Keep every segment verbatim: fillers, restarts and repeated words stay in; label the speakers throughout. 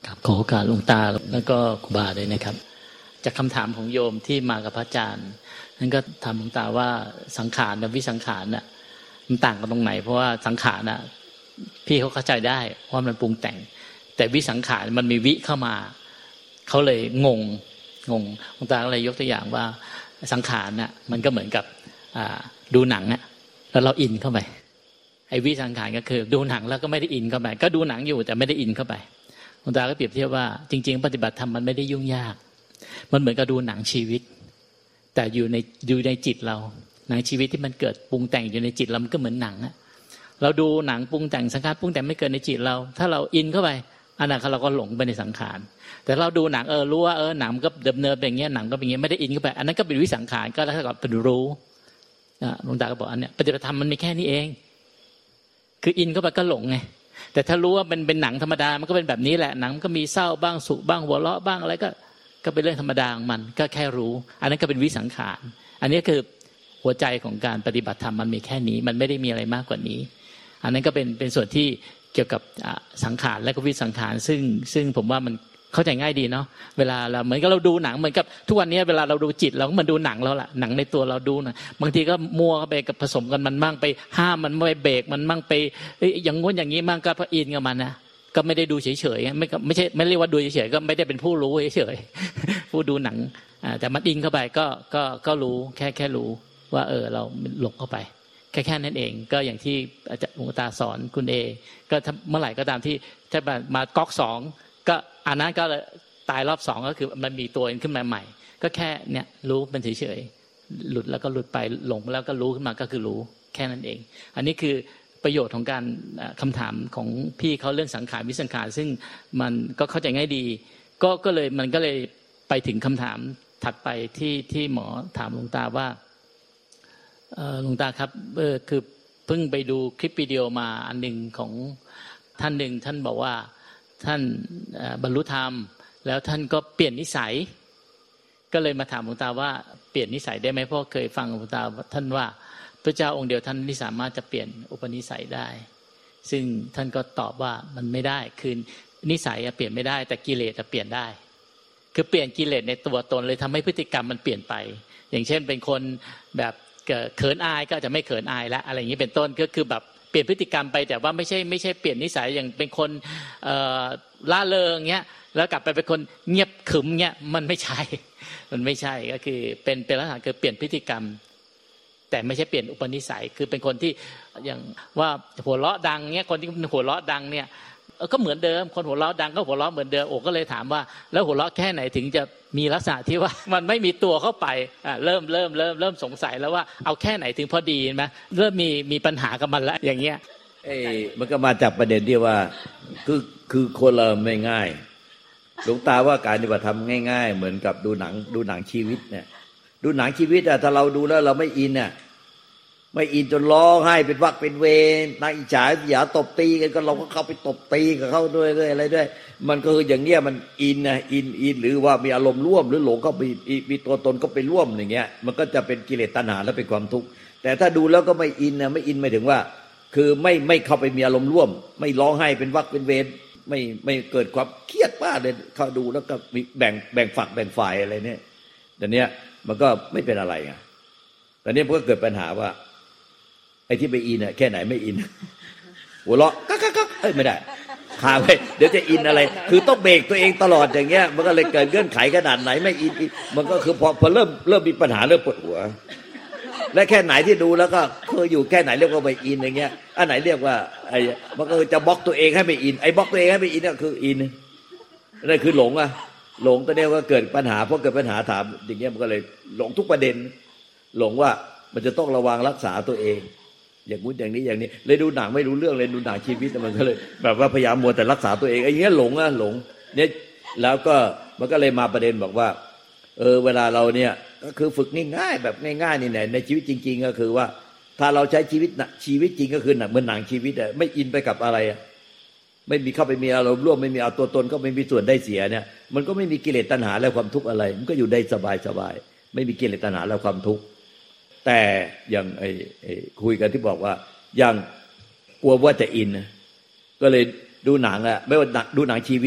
Speaker 1: ครับขอโอกาสหลวงตาแล้วก็ครูบาด้วยนะครับจากคำถามของโยมที่มากับพระอาจารย์นั่นก็ถามหลวงตาว่าสังขารกับวิสังขารน่ะมันต่างกันตรงไหนเพราะว่าสังขารน่ะพี่เขาเข้าใจได้ว่ามันปรุงแต่งแต่วิสังขารมันมีวิเข้ามาเขาเลยงงงงหลวงตาก็เลยยกตัวอย่างว่าสังขารน่ะมันก็เหมือนกับดูหนังน่ะแล้วเราอินเข้าไปไอ้วิสังขารก็คือดูหนังแล้วก็ไม่ได้อินเข้าไปก็ดูหนังอยู่แต่ไม่ได้อินเข้าไปหลวงตาก็เปรียบเทียบว่าจริงๆปฏิบัติธรรมมันไม่ได้ยุ่งยากมันเหมือนกับดูหนังชีวิตแต่อยู่ในอยู่ในจิตเราหนังชีวิตที่มันเกิดปรุงแต่งอยู่ในจิตเรามันก็เหมือนหนังอะเราดูหนังปรุงแต่งสังขารปรุงแต่งไม่เกิดในจิตเราถ้าเราอินเข้าไปอันนั้นเราก็หลงไปในสังขารแต่เราดูหนังเออรู้ว่าเออหนังก็ดำเนินเป็นอย่างเงี้ยหนังก็เป็นอย่างเงี้ยไม่ได้อินเข้าไปอันนั้นก็เป็นวิสังขารก็เท่ากับเป็นรู้หลวงตาก็บอกอันเนี้ยปฏิบัติธรรมมันมีแค่นี้เองคืออินเข้าไปก็หลงไงแต่ถ้ารู้ว่าเป็นเป็นหนังธรรมดามันก็เป็นแบบนี้แหละหนังก็มีเศร้าบ้างสุขบ้างหัวเราะบ้างอะไรก็ก็เป็นเรื่องธรรมดาของมันก็แค่รู้อันนั้นก็เป็นวิสังขารอันนี้คือหัวใจของการปฏิบัติธรรมมันมีแค่นี้มันไม่ได้มีอะไรมากกว่านี้อันนั้นก็เป็นเป็นส่วนที่เกี่ยวกับสังขารและก็วิสังขารซึ่งซึ่งผมว่ามันเข้าใจง่ายดีเนาะเวลาเราเหมือนกับเราดูหนังเหมือนกับทุกวันนี้เวลาเราดูจิตเราก็เหมือนดูหนังแล้วล่ะหนังในตัวเราดูนะบางทีก็มัวเข้าไปกับผสมกันมันมั่งไปห้ามมันไม่เบรกมันมั่งไปอย่างงู้นอย่างนี้มั่งก็พระอินกับมันนะก็ไม่ได้ดูเฉยๆไม่ไม่ใช่ไม่เรียกว่าดูเฉยๆก็ไม่ได้เป็นผู้รู้เฉยๆผู้ดูหนังแต่มันอินเข้าไปก็ก็ก็รู้แค่แค่รู้ว่าเออเราหลงเข้าไปแค่แค่นั้นเองก็อย่างที่อาจารย์หลวงตาสอนคุณเอก็เมื่อไหร่ก็ตามที่ถ้ามาก๊อกสองก็อันนั้นก็ตายรอบสองก็คือมันมีตัวขึ้นมาใหม่ก็แค่เนี่ยรู้มันเฉยๆหลุดแล้วก็หลุดไปหลงแล้วก็รู้ขึ้นมาก็คือรู้แค่นั้นเองอันนี้คือประโยชน์ของการคำถามของพี่เขาเรื่องสังขารวิสังขารซึ่งมันก็เข้าใจง่ายดีก็ก็เลยมันก็เลยไปถึงคำถามถัดไปที่ที่หมอถามหลวงตาว่าหลวงตาครับเออคือเพิ่งไปดูคลิปวิดีโอมาอันหนึ่งของท่านหนึ่งท่านบอกว่าท่านบรรลุธรรมแล้วท่านก็เปลี่ยนนิสัยก็เลยมาถามหลวงตาว่าเปลี่ยนนิสัยได้ไหมเพราะเคยฟังหลวงตาท่านว่าพระเจ้าองค์เดียวท่านที่สามารถจะเปลี่ยนอุปนิสัยได้ซึ่งท่านก็ตอบว่ามันไม่ได้คือนิสัยเปลี่ยนไม่ได้แต่กิเลสเปลี่ยนได้คือเปลี่ยนกิเลสในตัวตนเลยทำให้พฤติกรรมมันเปลี่ยนไปอย่างเช่นเป็นคนแบบเขินอายก็จะไม่เขินอายแล้วอะไรอย่างนี้เป็นต้นก็คือแบบเปลี่ยนพฤติกรรมไปแต่ว่าไม่ใช่ไม่ใช่เปลี่ยนนิสัยอย่างเป็นคนล่าเริงเงี้ยแล้วกลับไปเป็นคนเงียบขรึมเงี้ยมันไม่ใช่มันไม่ใช่ก็คือเป็นเป็นลักษณะคือเปลี่ยนพฤติกรรมแต่ไม่ใช่เปลี่ยนอุปนิสัยคือเป็นคนที่อย่างว่าหัวเราะดังเงี้ยคนที่หัวเราะดังเนี่ยก็เหมือนเดิมคนหัวเราะดังก็หัวเราะเหมือนเดิมโอ้ก็เลยถามว่าแล้วหัวเราะแค่ไหนถึงจะมีลักษณะที่ว่ามันไม่มีตัวเข้าไปอ่าเริ่มเริ่มเริ่มเริ่มสงสัยแล้วว่าเอาแค่ไหนถึงพอดีไหมเริ่มมีมีปัญหากับมันแล้วอย่างเงี้ย
Speaker 2: เอ้มันก็มาจากประเด็นที่ว่าคือคือคนเราไม่ง่ายหลวงตาว่าการปฏิบัติธรรมง่ายๆเหมือนกับดูหนังดูหนังชีวิตเนี่ยดูหนังชีวิตอะถ้าเราดูแล้วเราไม่อินเนี่ยไม่อินจนร้องไห้เป็นวักเป็นเวรนางอิจฉาอย่าตบตีกันก็เราก็เข้าไปตบตีกับเขาด้วยด้วยอะไรด้วยมันก็คืออย่างเงี้ยมันอินนะอินอินหรือว่ามีอารมณ์ร่วมหรือหลงก็มีมีตัวตนก็ไปร่วมอย่างเงี้ยมันก็จะเป็นกิเลสตัณหาและเป็นความทุกข์แต่ถ้าดูแล้วก็ไม่อินนะไม่อินหมายถึงว่าคือไม่ไม่เข้าไปมีอารมณ์ร่วมไม่ร้องไห้เป็นวักเป็นเวรไม่ไม่เกิดความเครียดบ้าเลยเข้าดูแล้วก็มีแบ่งแบ่งฝักแบ่งฝ่ายอะไรเนี่ยแต่เนี้ยมันก็ไม่เป็นอะไรไงแต่เนี้ยมันก็เกิดปัญหาว่าไอ้ที่ไปอินเนี่ยแค่ไหนไม่อินหัวเราะกักกักกักเอ้ยไม่ได้คาไว้เดี๋ยวจะอินอะไรคือต้องเบรกตัวเองตลอดอย่างเงี้ยมันก็เลยเกิดเงื่อนไขขนาดไหนไม่อินมันก็คือพอพอเริ่มเริ่มมีปัญหาเริ่มปวดหัวและแค่ไหนที่ดูแล้วก็เคยอยู่แค่ไหนเรียกว่าไม่อินอย่างเงี้ยอันไหนเรียกว่าไอ้มันก็จะบล็อกตัวเองให้ไม่อินไอ้บล็อกตัวเองให้ไม่อินก็คืออินนั่นคือหลงอ่ะหลงตัวเนี้ยก็เกิดปัญหาเพราะเกิดปัญหาถามอย่างเงี้ยมันก็เลยหลงทุกประเด็นหลงว่ามันจะต้องระวังรักษาตัวเองอย่างงู้นอย่างนี้อย่างนี้เลยดูหนังไม่รู้เรื่องเลยดูหนังชีวิตมันก็เลยแบบว่าพยายามมัวแต่รักษาตัวเองไอ้เงี้ยหลงอ่ะหลงเนี่ยแล้วก็มันก็เลยมาประเด็นบอกว่าเออเวลาเราเนี่ยก็คือฝึกง่ายๆแบบง่ายๆนี่แหละในชีวิตจริงๆก็คือว่าถ้าเราใช้ชีวิตชีวิตจริงก็คือเหมือนหนังชีวิตอ่ะไม่อินไปกับอะไรอ่ะไม่มีเข้าไปมีอารมณ์ร่วมไม่มีเอาตัวตนก็ไม่มีส่วนได้เสียเนี่ยมันก็ไม่มีกิเลสตัณหาและความทุกข์อะไรมันก็อยู่ได้สบายๆไม่มีกิเลสตัณหาและความทุกข์แต่อย่างไอ้คุยกันที่บอกว่าอย่างกลัวว่าจะอินก็เลยดูหนังอะไม่ว่าดูหนังชีวิต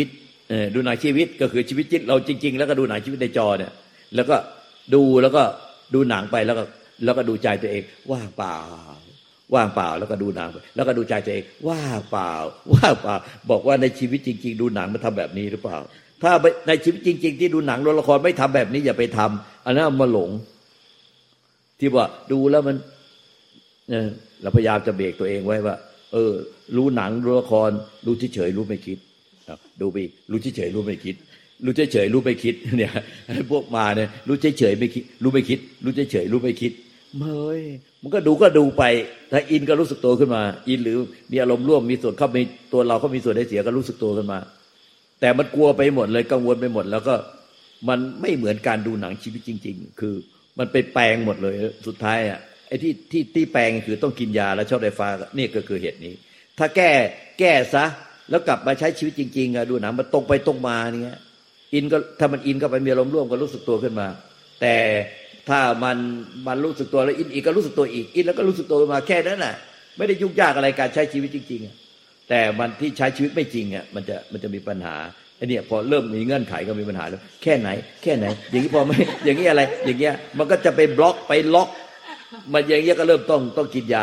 Speaker 2: เออดูหนังชีวิตก็คือชีวิตเราจริงๆแล้วก็ดูหนังชีวิตในจอเนี่ยแล้วก็ดูแล้วก็ดูหนังไปแล้วก็แล้วก็ดูใจตัวเองว่างเปล่าว่างเปล่าแล้วก็ดูหนังแล้วก็ดูใจตัวเองว่างเปล่าว่างเปล่าบอกว่าในชีวิตจริงๆดูหนังมันทำแบบนี้หรือเปล่าถ้าในชีวิตจริงๆที่ดูหนังดูละครไม่ทำแบบนี้อย่าไปทำอันนั้นมาหลงที่ว่าดูแล้วมันเนี่ยเราพยายามจะเบรกตัวเองไว้ว่าเออรู้หนังดูละครรู้เฉยๆรู้ไม่คิดดูไปรู้เฉยๆรู้ไม่คิดรู้เฉยๆรู้ไม่คิดเนี่ยพวกมาเนี่ยรู้เฉยๆไม่คิดรู้ไม่คิดรู้เฉยๆรู้ไม่คิดเฮ้ยมันก็ดูก็ดูไปถ้าอินก็รู้สึกตัวขึ้นมาอินหรือมีอารมณ์ร่วมมีส่วนเข้ามีตัวเราเขามีส่วนได้เสียก็รู้สึกตัวขึ้นมาแต่มันกลัวไปหมดเลยกังวลไปหมดแล้วก็มันไม่เหมือนการดูหนังชีวิตจริงๆคือมันไปแปลงหมดเลยสุดท้ายอ่ะไอ้ที่ที่ที่แปลงคือต้องกินยาแล้วชอบไฟฟ้านี่ก็คือเหตุนี้ถ้าแก้แก้ซะแล้วกลับมาใช้ชีวิตจริงๆอ่ะดูหนังมันตรงไปตรงมาเนี่ยอินก็ถ้ามันอินก็ไปมีอารมณ์ร่วมก็รู้สึกตัวขึ้นมาแต่ถ้ามันมันรู้สึกตัวแล้วอินอีกก็รู้สึกตัวอีกอินแล้วก็รู้สึกตัวมาแค่นั้นน่ะไม่ได้ยุ่งยากอะไรการใช้ชีวิตจริงๆแต่มันที่ใช้ชีวิตไม่จริงอ่ะมันจะมันจะมีปัญหาไอ้เนี่ยพอเริ่มมีเงื่อนไขก็มีปัญหาแล้วแค่ไหนแค่ไหนอย่างนี้พอไม่อย่างนี้อะไรอย่างเงี้ยมันก็จะไปบล็อกไปล็อกมันอย่างเงี้ยก็เริ่มต้องต้องกินยา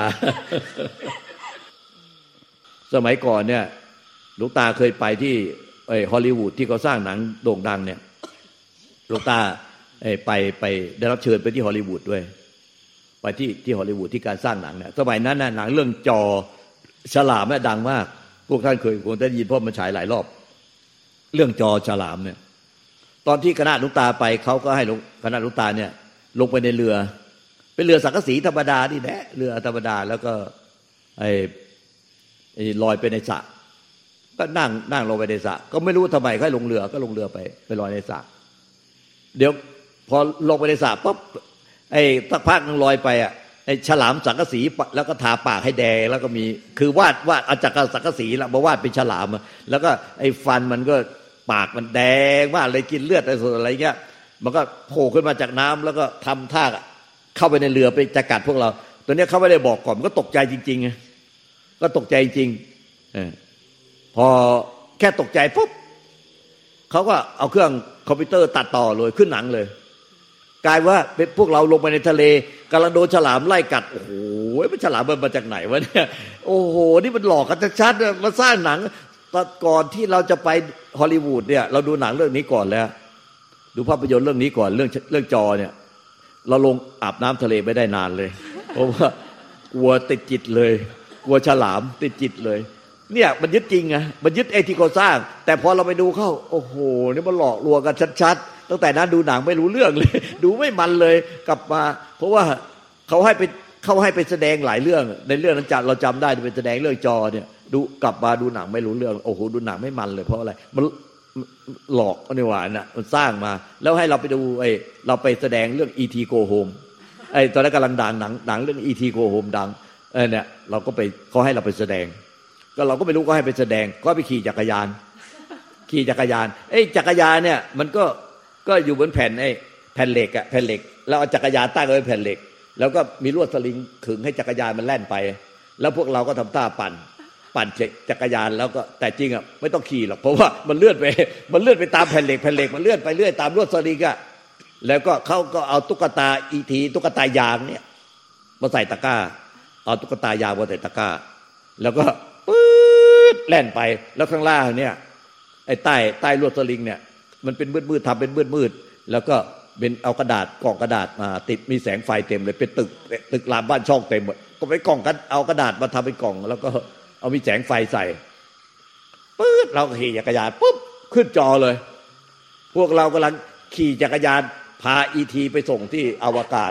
Speaker 2: สมัยก่อนเนี่ยหลวงตาเคยไปที่ไอ้ฮอลลีวูดที่เขาสร้างหนังโด่งดังเนี่ยหลวงตาไปไปได้รับเชิญไปที่ฮอลลีวูดด้วยไปที่ที่ฮอลลีวูดที่การสร้างหนังเนี่ยสมัยนั้นน่ะหนังเรื่องจอฉลามเนี่ยดังมากพวกท่านเคยคงได้ยินเพราะมันฉายหลายรอบเรื่องจอฉลามเนี่ยตอนที่คณะหลวงตาไปเขาก็ให้คณะหลวงตาเนี่ยลงไปในเรือเป็นเรือสังกะสีธรรมดานี่แหละเรือธรรมดาแล้วก็ไอ้ไอ้ลอยไปในสระก็นั่งนั่งลงไปในสระก็ไม่รู้ทำไมเขาลงเรือก็ลงเรือไปไปลอยในสระเดี๋ยวพอลงไปในสระปุ๊บไอ้สักพักนึงลอยไปอ่ะไอ้ฉลามสังกะสีแล้วก็ทาปากให้แดงแล้วก็มีคือวาดวาดเอาจากสังกะสีแล้วมาวาดเป็นฉลามแล้วก็ไอ้ฟันมันก็ปากมันแดงมากเลยกินเลือดอะไรส่วนอะไรเงี้ยมันก็โผล่ขึ้นมาจากน้ำแล้วก็ทำท่าเข้าไปในเรือไปจะกัดพวกเราตัวเนี้ยเขาไม่ได้บอกก่อนมันก็ตกใจจริงๆไงก็ตกใจจริงเออพอแค่ตกใจปุ๊บเขาก็เอาเครื่องคอมพิวเตอร์ตัดต่อเลยขึ้นหนังเลยกลายว่าเป็นพวกเราลงไปในทะเลกำลังโดนฉลามไล่กัดโอ้โหมันฉลามมันมาจากไหนวะเนี่ยโอ้โหนี่มันหลอกกันชัดๆมาสร้างหนังตอนก่อนที่เราจะไปฮอลลีวูดเนี่ยเราดูหนังเรื่องนี้ก่อนแล้วดูภาพยนตร์เรื่องนี้ก่อนเรื่องเรื่องจอเนี่ยเราลงอาบน้ำทะเลไม่ได้นานเลยเพราะว่ากลัวติดจิตเลยกลัวฉลามติดจิตเลยเนี่ยมันยึดจริงไงมันยึดไอ้ที่เขาสร้างแต่พอเราไปดูเข้าโอ้โหนี่มันหลอกลวงกันชัดๆตั้งแต่นั้นดูหนังไม่รู้เรื่องเลยดูไม่มันเลยกลับมาเพราะว่าเขาให้ไปเขาให้ไปแสดงหลายเรื่องในเรื่องนั้นจัดเราจำได้ไปแสดงเรื่องจอเนี่ยดูกลับมาดูหนังไม่รู้เรื่องโอ้โหดูหนังไม่มันเลยเพราะอะไรมันหลอกนี่หว่าน่ะมันสร้างมาแล้วให้เราไปดูไอ้เราไปแสดงเรื่อง อี ที Go Home ไอ้ตอนนั้นกำลังดังหนังหนังเรื่อง อี ที Go Home ดังเออเนี่ยเราก็ไปเขาให้เราไปแสดงก็เราก็ไม่รู้ก็ให้ไปแสดงก็ไปขี่จักรยานขี่จักรยานไอ้จักรยานเนี่ยมันก็ก็อยู่บนแผ่นไอ้แผ่นเหล็กอะแผ่นเหล็กแล้วเอาจักรยานตั้งไว้บนแผ่นเหล็กแล้วก็มีลวดสลิงขึงให้จักรยานมันแล่นไปแล้วพวกเราก็ทำท่าปั่นปั่นจักรยานแล้วก็แต่จริงอะไม่ต้องขี่หรอกเพราะว่ามันเลื่อนไปมันเลื่อนไปตามแผ่นเหล็กแผ่นเหล็กมันเลื่อนไปเลื่อยตามลวดสลิงอะแล้วก็เขาก็เอาตุ๊กตาอีทีตุ๊กตายางเนี่ยมาใส่ตะกร้าเอาตุ๊กตายางมาใส่ตะกร้าแล้วก็ปื๊ดแล่นไปแล้วข้างล่างเนี่ยไอ้ใต้ใต้ลวดสลิงเนี่ยมันเป็นมืดๆทำเป็นมืดๆแล้วก็เป็นเอากระดาษกล่องกระดาษมาติดมีแสงไฟเต็มเลยเป็นตึกตึกรามบ้านช่องเต็มหมดก็ไปกล่องกันเอากระดาษมาทำเป็นกล่องแล้วก็เอามีแสงไฟใส่ปื๊ดเราขี่จักรยานปุ๊บขึ้นจอเลยพวกเรากำลังขี่จักรยานพาอีทีไปส่งที่อวกาศ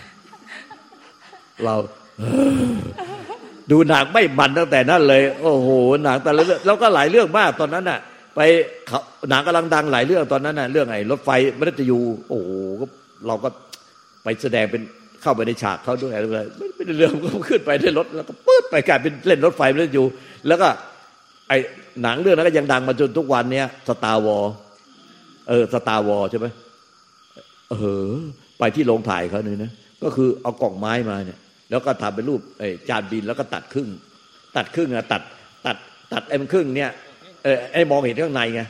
Speaker 2: เราดูหนังไม่มันตั้งแต่นั้นเลยโอ้โหหนังแต่ละเรื่องแล้วก็หลายเรื่องมากตอนนั้นน่ะไปหนังกำลังดังหลายเรื่องตอนนั้นน่ะเรื่องไอ้รถไฟมฤตยูโอ้โหเราก็ไปแสดงเป็นเข้าไปในฉากเขาด้วยอะไรไม่เป็นเรื่องก็ขึ้นไปในรถแล้วก็ปื๊ดไปกลายเป็นเล่นรถไฟมฤตยูแล้วก็ไอ้หนังเรื่องนั้นก็ยังดังมาจนทุกวันเนี้ยสตาร์วอร์เออสตาร์วอร์ใช่ไหมเออไปที่โรงถ่ายเขาเนี่ยนะก็คือเอากล่องไม้มาเนี่ยแล้วก็ทำเป็นรูปไอ้จานบินแล้วก็ตัดครึ่งตัดครึ่งอะตัดตัดตัดไอ้มันครึ่งเนี่ยเออไอ้มองเห็นข้างในไง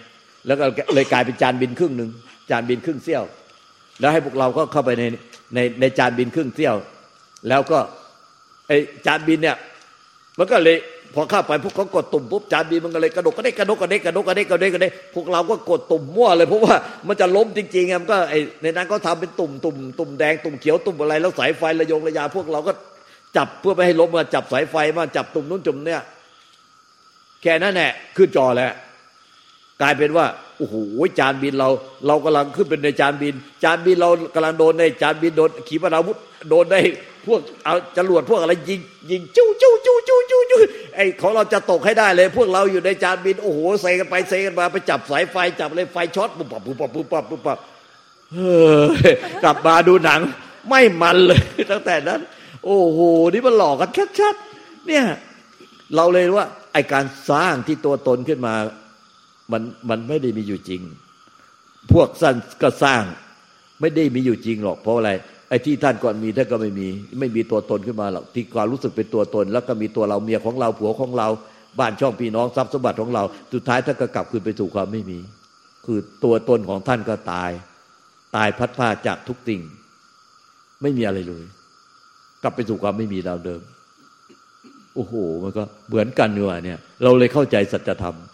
Speaker 2: แล้วก็เลยกลายเป็นจานบินครึ่งหนึ่งจานบินครึ่งเสี้ยวแล้วให้พวกเราก็เข้าไปในในในจานบินครึ่งเสี้ยวแล้วก็ไอ้จานบินเนี่ยมันก็เลยพอเข้าไปพวกเขากดตุ่มปุ๊บจานบินมันก็เลยกระดกกระเดกกระดกกระเดกกระดกกระเดกกระเดกกระเดกพวกเราก็กดตุ่มมั่วเลยเพราะว่ามันจะล้มจริงๆมันก็ไอ้ในนั้นก็ทำเป็นตุ่มตุ่มตุ่มแดงตุ่มเขียวตุ่มอะไรแล้วสายไฟระยงระยาพวกเราก็จับเพื่อไม่ให้ล้มมาจับสายไฟมาจับตุ่มนู้นตุ่มเนี่ยแค่นั้นแหละขึ้นจอแล้วกลายเป็นว่าโอ้โหจานบินเราเรากำลังขึ้นเป็นในจานบินจานบินเรากำลังโดนในจานบินโดนขีปนาวุธโดนในพวกเอาจรวดพวกอะไรยิงยิงจู้จู้จู้จู้จู้จู้ไอ้ของเราจะตกให้ได้เลยพวกเราอยู่ในจานบินโอ้โหเซกันไปเซกันมาไปจับสายไฟจับอะไรไฟช็อตปุ๊บปั๊บปุ๊บปั๊บปุ๊บปั๊บปุ๊บปั๊บเฮ้ยกลับมาดูหนังไม่มันเลยตั้งแต่นั้นโอ้โหนี่มันหลอกกันชัดๆเนี่ยเราเลยว่าไอ้การสร้างที่ตัวตนขึ้นมามันมันไม่ได้มีอยู่จริงพวกสั้นก็สร้างไม่ได้มีอยู่จริงหรอกเพราะอะไรไอ้ที่ท่านก่อนมีท่านก็ไม่มีไม่มีตัวตนขึ้นมาหรอกที่ความรู้สึกเป็นตัวตนแล้วก็มีตัวเราเมียของเราผัวของเราบ้านช่องพี่น้องทรัพย์สมบัติของเราสุดท้ายท่านก็กลับคืนไปสู่ความไม่มีคือตัวตนของท่านก็ตายตายพัดพาจากทุกสิ่งไม่มีอะไรเลยกลับไปสู่ความไม่มีดาวเดิมโอ้โหมันก็เหมือนกันอยู่เนี่ยเราเลยเข้าใจสัจธรรม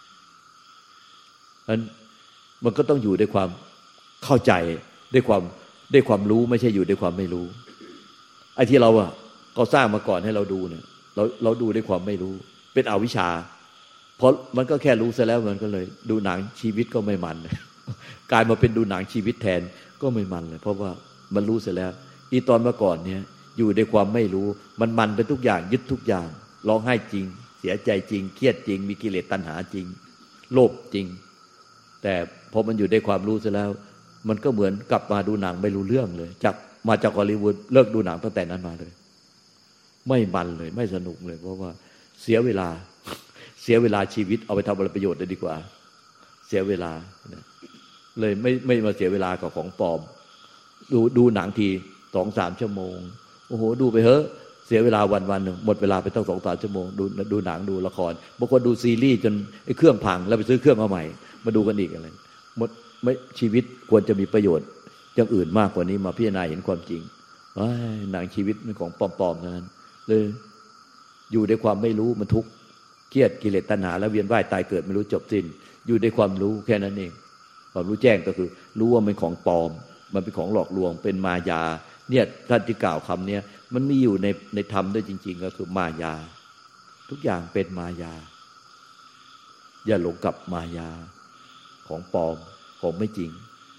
Speaker 2: นั้นมันก็ต้องอยู่ด้วยความเข้าใจด้วยความด้วยความรู้ไม่ใช่อยู่ด้วยความไม่รู้ไอ้ที่เราอะเขาสร้างมาก่อนให้เราดูเนี่ยเราเราดูด้วยความไม่รู้เป็นอวิชชาเพราะมันก็แค่รู้ซะแล้วมันก็เลยดูหนังชีวิตก็ไม่มันกลายมาเป็นดูหนังชีวิตแทนก็ไม่มันเลยเพราะว่ามันรู้เสร็จแล้วอีตอนเมื่อก่อนเนี่ยอยู่ด้วยความไม่รู้มันมันไปทุกอย่างยึดทุกอย่างร้องไห้จริงเสียใจจริงเครียดจริงมีกิเลสตัณหาจริงโลภจริงแต่พอมันอยู่ด้วยความรู้เสร็จแล้วมันก็เหมือนกลับมาดูหนังไม่รู้เรื่องเลยจากมาจากฮอลลีวูดเลิกดูหนังตั้งแต่นั้นมาเลยไม่มันเลยไม่สนุกเลยเพราะว่าเสียเวลาเสียเวลาชีวิตเอาไปทำอะไรประโยชน์เลยดีกว่าเสียเวลาเลยไม่ไม่มาเสียเวลากับของปลอมดูดูหนังทีสองสามชั่วโมงโอ้โหดูไปเถอะเสียเวลาวันวันหนึ่งหมดเวลาไปตั้งสองสามชั่วโมงดูดูหนังดูละครบางคนดูซีรีส์จนไอ้เครื่องพังแล้วไปซื้อเครื่องมาใหม่มาดูกันอีกอะไรหมดไม่ชีวิตควรจะมีประโยชน์อย่างอื่นมากกว่านี้มาพิจารณาเห็นความจริงหนังชีวิตมันของปลอมๆเท่านั้นเลยอยู่ในความไม่รู้มันทุกข์เครียดกิเลสตัณหาแล้วเวียนว่ายตายเกิดไม่รู้จบสิ้นอยู่ในความรู้แค่นั้นเองความรู้แจ้งก็คือรู้ว่ามันของปลอมมันเป็นของหลอกลวงเป็นมายาเนี่ยท่านที่กล่าวคำนี้มันมีอยู่ในในธรรมด้วยจริงๆก็คือมายาทุกอย่างเป็นมายาอย่าหลงกับมายาของปลอมของไม่จริง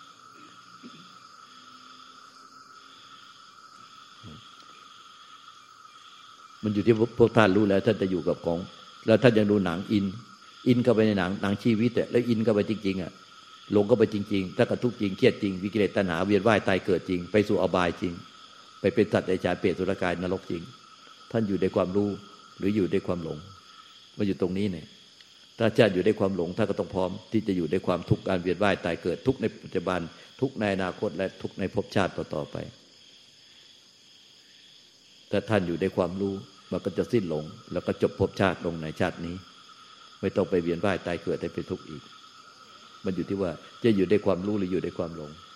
Speaker 2: มันอยู่ที่พวกท่านรู้แล้วท่านจะอยู่กับของแล้วท่านยังดูหนังอินอินเข้าไปในหนังหนังชีวิตอ่ะแล้วอินเข้าไปจริงๆอ่ะหลงเข้าไปจริงๆถ้ากระทุกข์จริงเครียดจริงวิกิเลสตัณหาเวียนว่ายตายเกิดจริงไปสู่อบายจริงไปเป็นสัตว์เดรัจฉานเปรตอสุรกายนรกจริงท่านอยู่ในความรู้หรืออยู่ในความหลงมาอยู่ตรงนี้เนี่ยถ้าท่านอยู่ในความหลงท่านก็ต้องพร้อมที่จะอยู่ในความทุกข์การเวียนว่ายตายเกิดทุกข์ในปัจจุบันทุกข์ในอนาคตและทุกข์ในภพชาติต่อๆไปถ้าท่านอยู่ในความรู้มันก็จะสิ้นหลงแล้วก็จบภพชาติลงในชาตินี้ไม่ต้องไปเวียนว่ายตายเกิดให้เป็นทุกข์อีกมันอยู่ที่ว่าจะอยู่ในความรู้หรืออยู่ในความหลง